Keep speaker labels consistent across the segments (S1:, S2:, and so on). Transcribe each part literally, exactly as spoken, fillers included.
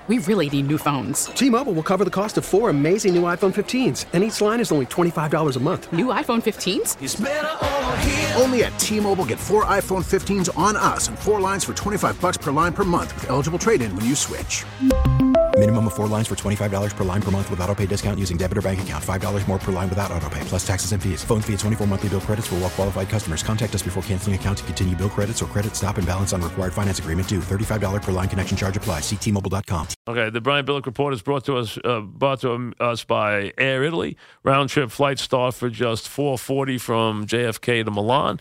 S1: we really need new phones.
S2: T-Mobile will cover the cost of four amazing new iPhone fifteens, and each line is only twenty-five dollars a month.
S1: New iPhone fifteens?
S3: It's better over here.
S4: Only at T-Mobile, get four iPhone fifteens on us and four lines for twenty-five dollars per line per month with eligible trade-in when you switch.
S5: Minimum of four lines for twenty-five dollars per line per month with autopay discount using debit or bank account. five dollars more per line without autopay, plus taxes and fees. Phone fee at twenty-four monthly bill credits for well-qualified customers. Contact us before canceling account to continue bill credits or credit stop and balance on required finance agreement due. thirty-five dollars per line connection charge applies. See T Mobile dot com.
S6: Okay, the Brian Billick Report is brought to us uh, brought to us by Air Italy. Round-trip flights start for just four hundred forty dollars from J F K to Milan.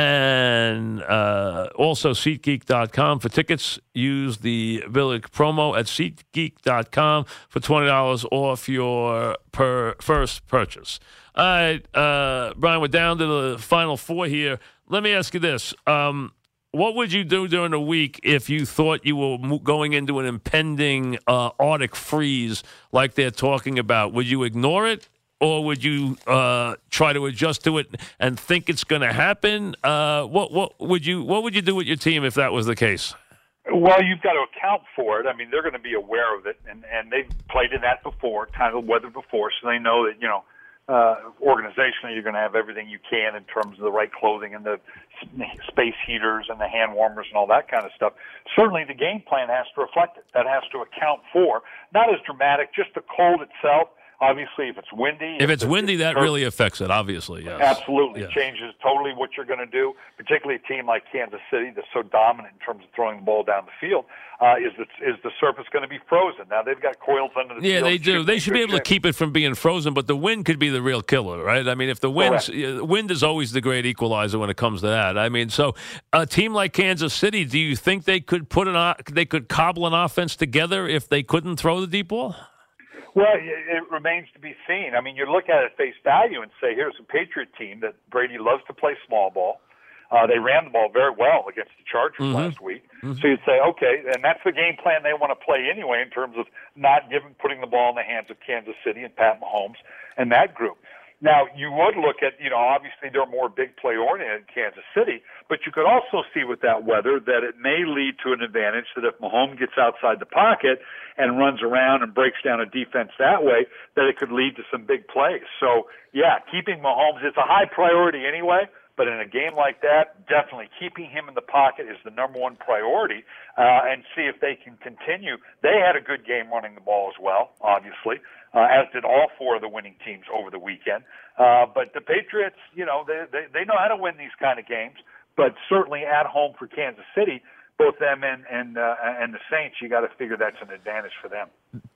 S6: And uh, also SeatGeek dot com. For tickets, use the Billick promo at SeatGeek dot com for twenty dollars off your per first purchase. All right, uh, Brian, we're down to the final four here. Let me ask you this. Um, what would you do during the week if you thought you were mo- going into an impending uh, Arctic freeze like they're talking about? Would you ignore it? Or would you uh, try to adjust to it and think it's going to happen? Uh, what what would you what would you do with your team if that was the case?
S7: Well, you've got to account for it. I mean, they're going to be aware of it, and, and they've played in that before, kind of weather before, so they know that, you know, uh, organizationally you're going to have everything you can in terms of the right clothing and the space heaters and the hand warmers and all that kind of stuff. Certainly the game plan has to reflect it. That has to account for, not as dramatic, just the cold itself. Obviously, if it's windy.
S6: If, if it's windy, that
S7: turf,
S6: really affects it, obviously, yes.
S7: Absolutely.
S6: Yes.
S7: Changes totally what you're going to do, particularly a team like Kansas City that's so dominant in terms of throwing the ball down the field. Uh, is, the, is the surface going to be frozen? Now, they've got coils under the
S6: Yeah,
S7: field.
S6: they do. They should be able
S7: shape.
S6: to keep it from being frozen, but the wind could be the real killer, right? I mean, if the wind's, uh, wind is always the great equalizer when it comes to that. I mean, so a team like Kansas City, do you think they could put an they could cobble an offense together if they couldn't throw the deep ball?
S7: Well, it remains to be seen. I mean, you look at it at face value and say, here's a Patriot team that Brady loves to play small ball. Uh, they ran the ball very well against the Chargers mm-hmm. last week. Mm-hmm. So you'd say, okay, and that's the game plan they want to play anyway in terms of not giving, putting the ball in the hands of Kansas City and Pat Mahomes and that group. Now, you would look at, you know, obviously they're more big play oriented in Kansas City, but you could also see with that weather that it may lead to an advantage that if Mahomes gets outside the pocket and runs around and breaks down a defense that way, that it could lead to some big plays. So, yeah, keeping Mahomes, it's a high priority anyway, but in a game like that, definitely keeping him in the pocket is the number one priority, uh, and see if they can continue. They had a good game running the ball as well, obviously. Uh, as did all four of the winning teams over the weekend. Uh, but the Patriots, you know, they, they they know how to win these kind of games. But certainly at home for Kansas City, both them and and uh, and the Saints, you got to figure that's an advantage for them.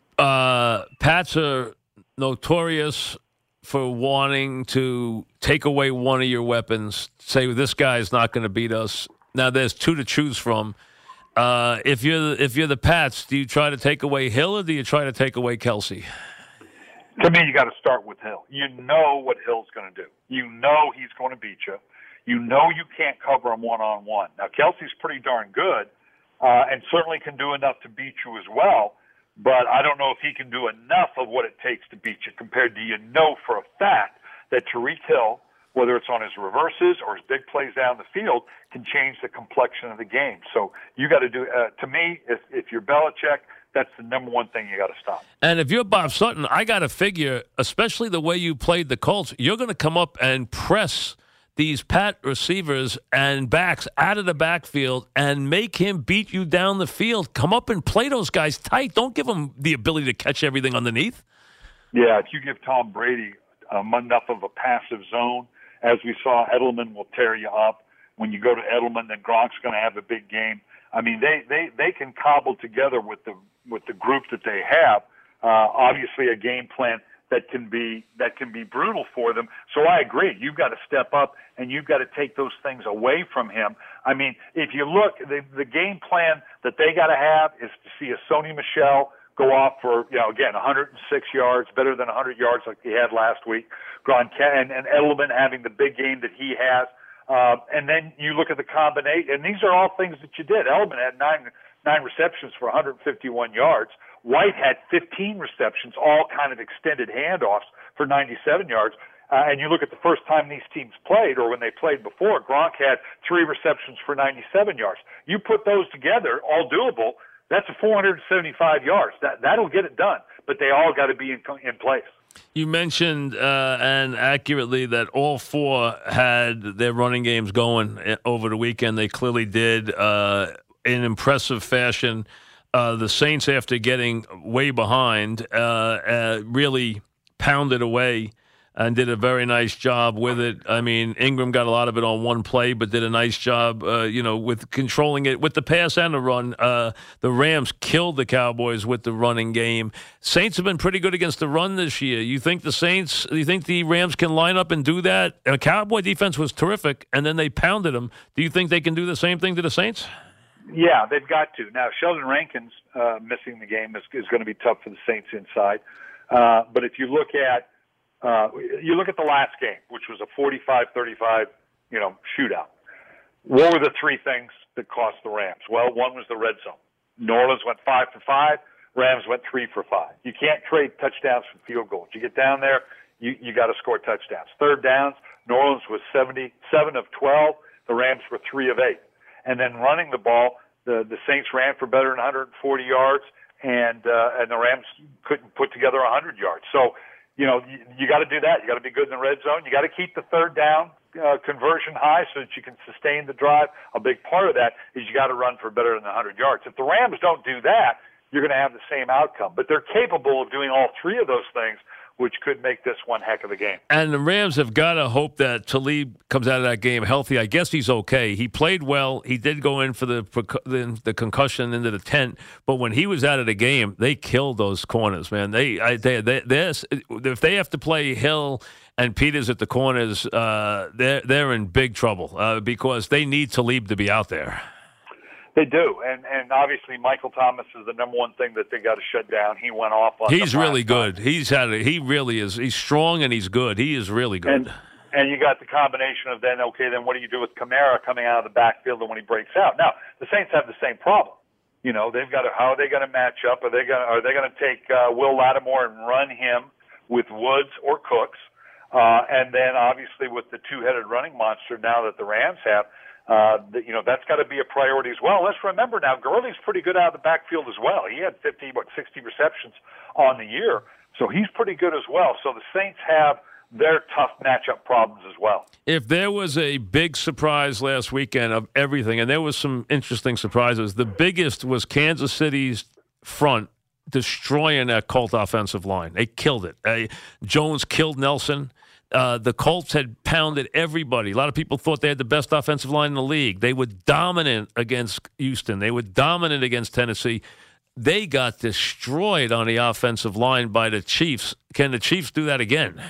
S6: Uh, Pats are notorious for wanting to take away one of your weapons. Say this guy is not going to beat us. Now there's two to choose from. Uh, if you're if you're the Pats, do you try to take away Hill or do you try to take away Kelsey?
S7: To me, you got to start with Hill. You know what Hill's going to do. You know he's going to beat you. You know you can't cover him one-on-one. Now, Kelsey's pretty darn good uh, and certainly can do enough to beat you as well, but I don't know if he can do enough of what it takes to beat you compared to you know for a fact that Tyreek Hill, whether it's on his reverses or his big plays down the field, can change the complexion of the game. So you got to do, uh, to me, if, if you're Belichick, that's the number one thing you got to stop.
S6: And if you're Bob Sutton, I got to figure, especially the way you played the Colts, you're going to come up and press these Pat receivers and backs out of the backfield and make him beat you down the field. Come up and play those guys tight. Don't give them the ability to catch everything underneath.
S7: Yeah, if you give Tom Brady um, enough of a passive zone, as we saw, Edelman will tear you up. When you go to Edelman, then Gronk's going to have a big game. I mean, they, they, they can cobble together with the with the group that they have. Uh, obviously, a game plan that can be that can be brutal for them. So I agree. You've got to step up and you've got to take those things away from him. I mean, if you look, the the game plan that they got to have is to see a Sony Michel go off for, you know, again, one hundred six yards, better than one hundred yards like he had last week. Gronk and, and Edelman having the big game that he has. Uh, and then you look at the combination, and these are all things that you did. Edelman had nine nine receptions for one hundred fifty-one yards. White had fifteen receptions, all kind of extended handoffs for ninety-seven yards. Uh, and you look at the first time these teams played, or when they played before, Gronk had three receptions for ninety-seven yards. You put those together, all doable, That's a four hundred seventy-five yards. That that'll get it done. But they all got to be in in place.
S6: You mentioned, uh, and accurately, that all four had their running games going over the weekend. They clearly did uh, in impressive fashion. Uh, the Saints, after getting way behind, uh, uh, really pounded away and did a very nice job with it. I mean, Ingram got a lot of it on one play, but did a nice job, uh, you know, with controlling it with the pass and the run. Uh, the Rams killed the Cowboys with the running game. Saints have been pretty good against the run this year. You think the Saints, you think the Rams can line up and do that? And the Cowboy defense was terrific, and then they pounded them. Do you think they can do the same thing to the Saints?
S7: Yeah, they've got to. Now, Sheldon Rankins uh, missing the game is, is going to be tough for the Saints inside. Uh, but if you look at Uh, you look at the last game, which was a forty-five thirty-five, you know, shootout. What were the three things that cost the Rams? Well, one was the red zone. New Orleans went five for five. Rams went three for five. You can't trade touchdowns for field goals. You get down there, you, you got to score touchdowns. Third downs, New Orleans was seventy-seven of twelve. The Rams were three of eight. And then running the ball, the, the Saints ran for better than one hundred forty yards, and uh, and the Rams couldn't put together one hundred yards. So, you know, you, you got to do that. You got to be good in the red zone. You got to keep the third down uh, conversion high so that you can sustain the drive. A big part of that is you got to run for better than one hundred yards. If the Rams don't do that, you're going to have the same outcome. But they're capable of doing all three of those things, which could make this one heck of a game.
S6: And the Rams have got to hope that Talib comes out of that game healthy. I guess he's okay. He played well. He did go in for the the, the concussion into the tent, but when he was out of the game, they killed those corners, man. They, I, they, they if they have to play Hill and Peters at the corners, uh, they're they're in big trouble uh, because they need Talib to be out there.
S7: They do, and and obviously Michael Thomas is the number one thing that they got to shut down. He went off on.
S6: He's really good. Time. He's had a, he really is. He's strong and he's good. He is really good.
S7: And, and you got the combination of then okay, then what do you do with Kamara coming out of the backfield and when he breaks out? Now the Saints have the same problem. You know they've got to, how are they going to match up? Are they going are they going to take uh, Will Lattimore and run him with Woods or Cooks? Uh, and then obviously with the two-headed running monster now that the Rams have. Uh, the, you know, that's got to be a priority as well. Let's remember now, Gurley's pretty good out of the backfield as well. He had fifty, what, sixty receptions on the year, so he's pretty good as well. So the Saints have their tough matchup problems as well.
S6: If there was a big surprise last weekend of everything, and there was some interesting surprises, the biggest was Kansas City's front destroying that Colt offensive line. They killed it. Uh, Jones killed Nelson. Uh, the Colts had pounded everybody. A lot of people thought they had the best offensive line in the league. They were dominant against Houston. They were dominant against Tennessee. They got destroyed on the offensive line by the Chiefs. Can the Chiefs do that again?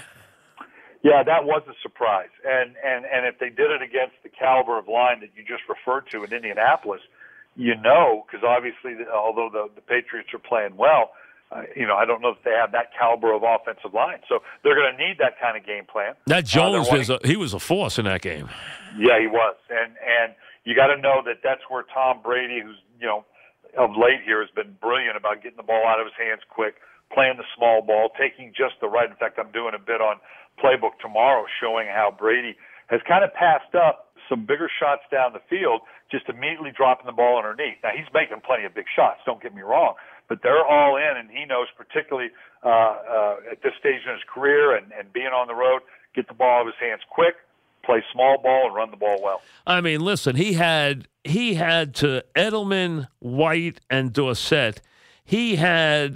S7: Yeah, that was a surprise. And and, and if they did it against the caliber of line that you just referred to in Indianapolis, you know, because obviously, although the, the Patriots are playing well, Uh, you know, I don't know if they have that caliber of offensive line. So they're going to need that kind of game plan.
S6: That Jones,
S7: uh,
S6: was a, he was a force in that game.
S7: Yeah, he was. And and you got to know that that's where Tom Brady, who's, you know, of late here has been brilliant about getting the ball out of his hands quick, playing the small ball, taking just the right. In fact, I'm doing a bit on Playbook tomorrow showing how Brady has kind of passed up some bigger shots down the field, just immediately dropping the ball underneath. Now, he's making plenty of big shots, don't get me wrong. But they're all in, and he knows particularly uh, uh, at this stage in his career and, and being on the road, get the ball out of his hands quick, play small ball, and run the ball well.
S6: I mean, listen, he had he had to Edelman, White, and Dorsett. He had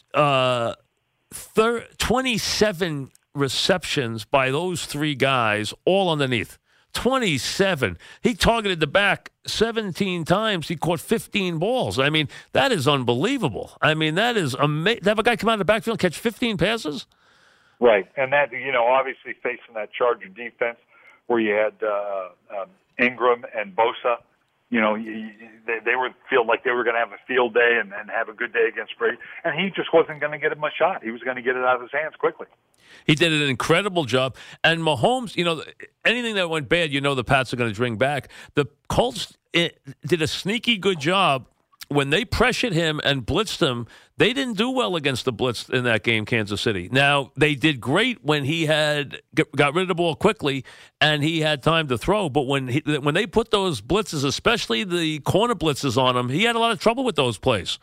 S6: uh, thir- twenty-seven receptions by those three guys, all underneath. twenty-seven. He targeted the back seventeen times. He caught fifteen balls. I mean, that is unbelievable. I mean, that is amazing. To have a guy come out of the backfield and catch fifteen passes?
S7: Right. And that, you know, obviously facing that Charger defense where you had uh, um, Ingram and Bosa, you know, you, they, they were feel like they were going to have a field day and, and have a good day against Brady. And he just wasn't going to get him a shot. He was going to get it out of his hands quickly.
S6: He did an incredible job. And Mahomes, you know, anything that went bad, you know the Pats are going to bring back. The Colts it, did a sneaky good job when they pressured him and blitzed him, they didn't do well against the blitz in that game, Kansas City. Now, they did great when he had got rid of the ball quickly and he had time to throw. But when he, when they put those blitzes, especially the corner blitzes on him, he had a lot of trouble with those plays.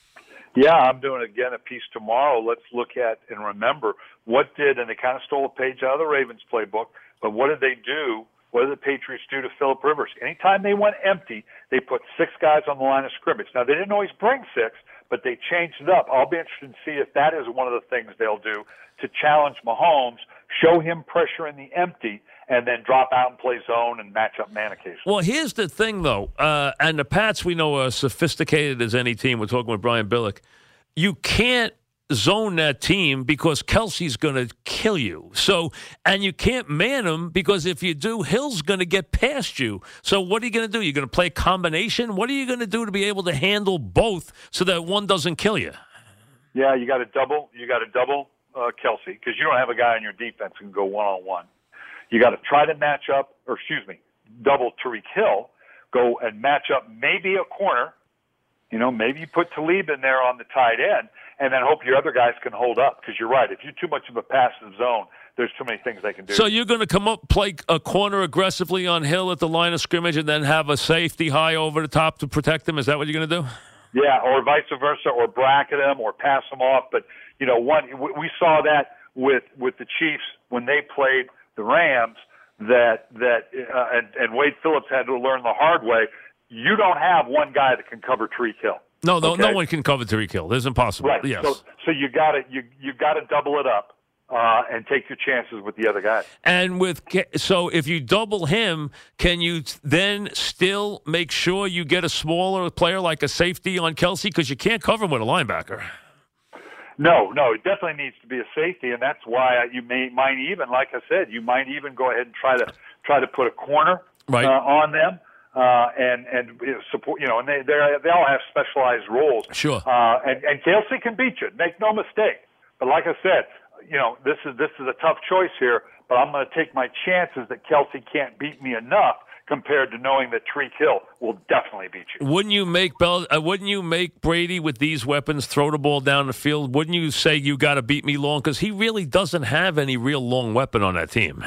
S7: Yeah, I'm doing, again, a piece tomorrow. Let's look at and remember what did, and they kind of stole a page out of the Ravens playbook, but what did they do? What did the Patriots do to Phillip Rivers? Anytime they went empty, they put six guys on the line of scrimmage. Now, they didn't always bring six, but they changed it up. I'll be interested to see if that is one of the things they'll do to challenge Mahomes, show him pressure in the empty, and then drop out and play zone and match up man occasionally.
S6: Well, here's the thing, though, uh, and the Pats we know are sophisticated as any team. We're talking with Brian Billick. You can't zone that team because Kelsey's going to kill you. So, and you can't man him because if you do, Hill's going to get past you. So what are you going to do? You're going to play combination? What are you going to do to be able to handle both so that one doesn't kill you?
S7: Yeah, you got to double. You got to double uh, Kelsey because you don't have a guy on your defense who can go one on one. You got to try to match up, or excuse me, double Tyreek Hill. Go and match up maybe a corner. You know, maybe you put Talib in there on the tight end, and then hope your other guys can hold up. Because you're right, if you're too much of a passive zone, there's too many things they can do.
S6: So you're going to come up, play a corner aggressively on Hill at the line of scrimmage, and then have a safety high over the top to protect him? Is that what you're going to do?
S7: Yeah, or vice versa, or bracket him, or pass him off. But, you know, one we saw that with with the Chiefs when they played the Rams, that, that uh, and, and Wade Phillips had to learn the hard way. You don't have one guy that can cover Tyreek Hill.
S6: No, no,
S7: okay?
S6: no one can cover Tyreek Hill. It's impossible.
S7: Right.
S6: Yes.
S7: So, so you got to you you got to double it up uh, and take your chances with the other guys.
S6: And with so if you double him, can you then still make sure you get a smaller player like a safety on Kelsey because you can't cover him with a linebacker?
S7: No, no, it definitely needs to be a safety, and that's why you may might even, like I said, you might even go ahead and try to try to put a corner
S6: right.
S7: uh, on them. Uh, and, and support, you know, and they, they they all have specialized roles.
S6: Sure.
S7: Uh, and, and Kelsey can beat you. Make no mistake. But like I said, you know, this is, this is a tough choice here, but I'm going to take my chances that Kelsey can't beat me enough compared to knowing that Tyreek Hill will definitely beat you.
S6: Wouldn't you make Bell, uh, wouldn't you make Brady with these weapons throw the ball down the field? Wouldn't you say you got to beat me long? Because he really doesn't have any real long weapon on that team.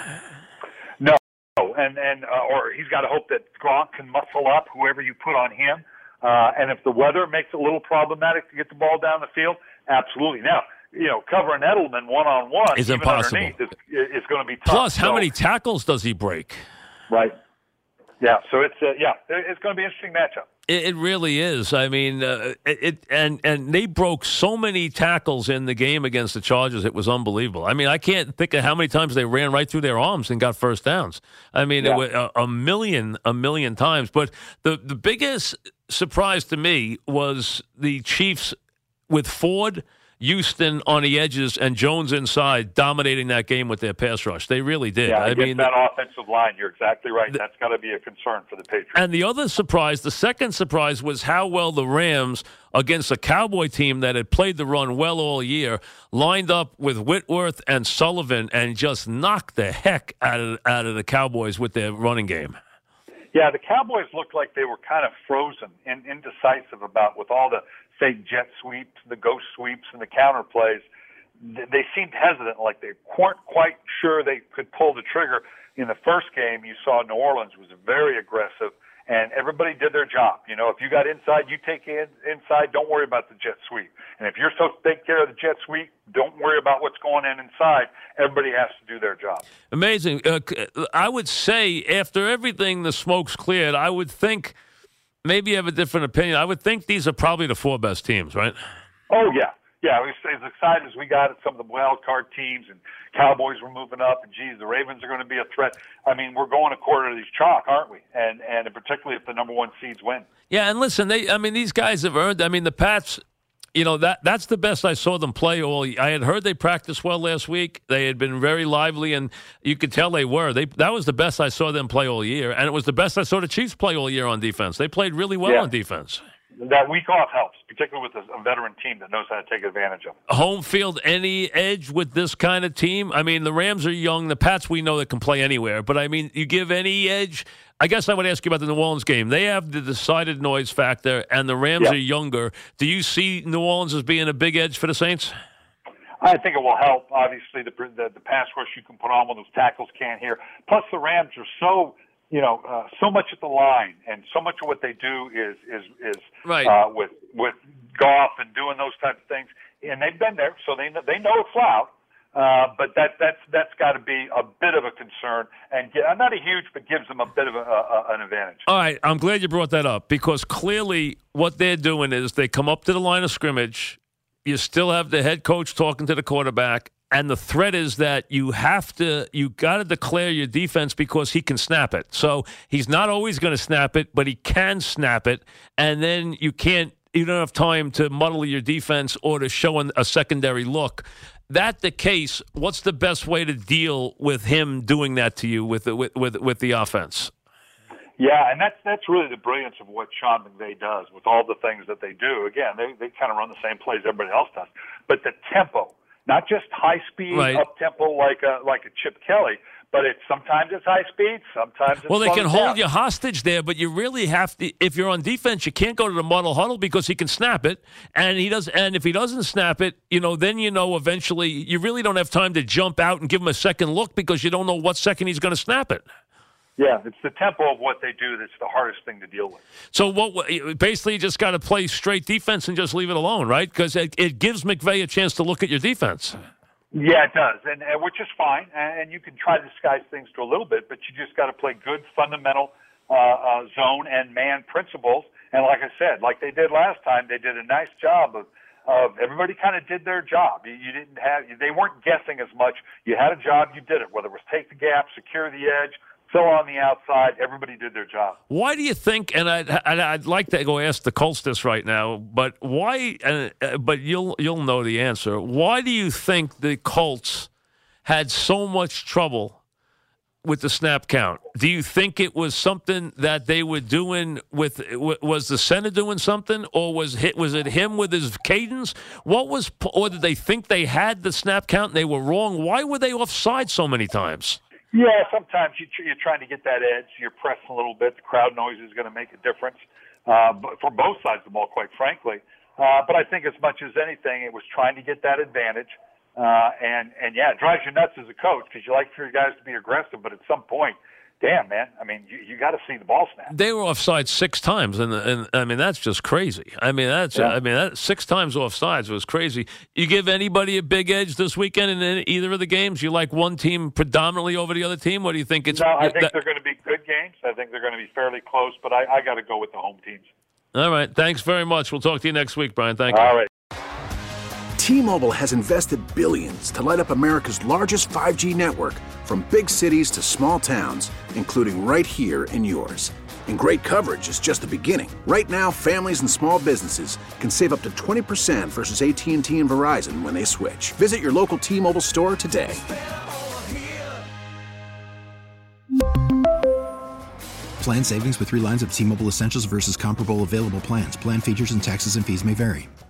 S7: No. And and uh, or he's got to hope that Gronk can muscle up whoever you put on him. Uh, and if the weather makes it a little problematic to get the ball down the field, absolutely. Now, you know, covering Edelman one on one
S6: is impossible.
S7: Is, is going to be tough.
S6: Plus, how
S7: so,
S6: many tackles does he break?
S7: Right. Yeah. So it's uh, yeah, it's going to be an interesting matchup.
S6: It, it really is. I mean, uh, it, it and and they broke so many tackles in the game against the Chargers. It was unbelievable. I mean, I can't think of how many times they ran right through their arms and got first downs. I mean, yeah. it was a, a million, a million times. But the the biggest surprise to me was the Chiefs with Ford, Houston on the edges, and Jones inside, dominating that game with their pass rush. They really did.
S7: Yeah,
S6: I
S7: against
S6: mean,
S7: that offensive line, you're exactly right. The, That's got to be a concern for the Patriots.
S6: And the other surprise, the second surprise, was how well the Rams, against a Cowboy team that had played the run well all year, lined up with Whitworth and Sullivan and just knocked the heck out of, out of the Cowboys with their running game.
S7: Yeah, the Cowboys looked like they were kind of frozen and indecisive about with all the fake jet sweeps, the ghost sweeps, and the counter plays. They seemed hesitant, like they weren't quite sure they could pull the trigger. In the first game, you saw New Orleans was very aggressive, and everybody did their job. You know, if you got inside, you take it inside. Don't worry about the jet sweep. And if you're supposed to take care of the jet sweep, don't worry about what's going on inside. Everybody has to do their job.
S6: Amazing. Uh, I would say after everything, the smoke's cleared, I would think – maybe you have a different opinion. I would think these are probably the four best teams, right?
S7: Oh, yeah. Yeah, as excited as we got at some of the wild card teams, and Cowboys were moving up, and, geez, the Ravens are going to be a threat. I mean, we're going a quarter of these chalk, aren't we? And and particularly if the number one seeds win.
S6: Yeah, and listen, they. I mean, these guys have earned – I mean, the Pats – you know, that that's the best I saw them play all. I had heard they practiced well last week. They had been very lively, and you could tell they were. They That was the best I saw them play all year, and it was the best I saw the Chiefs play all year on defense. They played really well
S7: yeah.
S6: on defense.
S7: that week off helps, particularly with a, a veteran team that knows how to take advantage of it.
S6: Home field, any edge with this kind of team? I mean, the Rams are young. The Pats, we know that can play anywhere. But, I mean, you give any edge? I guess I would ask you about the New Orleans game. They have the decided noise factor, and the Rams
S7: yeah.
S6: are younger. Do you see New Orleans as being a big edge for the Saints?
S7: I think it will help. Obviously, the, the, the pass rush you can put on when those tackles can't hear. Plus, the Rams are so... You know, uh, so much at the line, and so much of what they do is is is
S6: right.
S7: uh, with with Goff and doing those types of things. And they've been there, so they they know it's loud. Uh, but that that's that's got to be a bit of a concern, and get, not a huge, but gives them a bit of a, a, an advantage.
S6: All right, I'm glad you brought that up because clearly what they're doing is they come up to the line of scrimmage. You still have the head coach talking to the quarterback. And the threat is that you have to, you got to declare your defense because he can snap it. So he's not always going to snap it, but he can snap it. And then you can't, you don't have time to muddle your defense or to show a secondary look. That the case, what's the best way to deal with him doing that to you with the, with, with, with the offense?
S7: Yeah, and that's that's really the brilliance of what Sean McVay does with all the things that they do. Again, they they kind of run the same plays everybody else does, but the tempo. Not just high speed,
S6: right.
S7: up tempo like a like a Chip Kelly, but it's sometimes it's high speed, sometimes it's
S6: well, they can hold
S7: down.
S6: you hostage there, but you really have to. If you're on defense, you can't go to the muddle huddle because he can snap it, and he does. And if he doesn't snap it, you know, then you know eventually you really don't have time to jump out and give him a second look because you don't know what second he's going to snap it.
S7: Yeah, it's the tempo of what they do that's the hardest thing to deal with.
S6: So what? Basically, you just got to play straight defense and just leave it alone, right? Because it, it gives McVay a chance to look at your defense.
S7: Yeah, it does, and, and which is fine. And you can try to disguise things to a little bit, but you just got to play good fundamental uh, uh, zone and man principles. And like I said, like they did last time, they did a nice job of. Of everybody kind of did their job. You, you didn't have. They weren't guessing as much. You had a job. You did it. Whether it was take the gap, secure the edge. So on the outside, everybody did their job. Why
S6: do you think? And I'd, I'd like to go ask the Colts this right now, but why? Uh, but you'll you'll know the answer. Why do you think the Colts had so much trouble with the snap count? Do you think it was something that they were doing with? Was the center doing something, or was it was it him with his cadence? What was? Or did they think they had the snap count and they were wrong? Why were they offside so many times?
S7: Yeah, sometimes you, you're trying to get that edge. You're pressing a little bit. The crowd noise is going to make a difference uh, for both sides of the ball, quite frankly. Uh, but I think as much as anything, it was trying to get that advantage. Uh, and, and, yeah, it drives you nuts as a coach because you like for your guys to be aggressive. But at some point, damn, man, I mean, you, you got to see the ball snap.
S6: They were offside six times, and, and I mean, that's just crazy. I mean, that's yeah. I mean, that, six times offsides was crazy. You give anybody a big edge this weekend in either of the games? You like one team predominantly over the other team? Or do you think it's...
S7: No, I think that, they're going to be good games. I think they're going to be fairly close, but I, I got to go with the home teams.
S6: All right. Thanks very much. We'll talk to you next week, Brian. Thank you.
S7: All right.
S4: T-Mobile has invested billions to light up America's largest five G network, from big cities to small towns, including right here in yours. And great coverage is just the beginning. Right now, families and small businesses can save up to twenty percent versus A T and T and Verizon when they switch. Visit your local T-Mobile store today.
S5: Plan savings with three lines of T-Mobile Essentials versus comparable available plans. Plan features and taxes and fees may vary.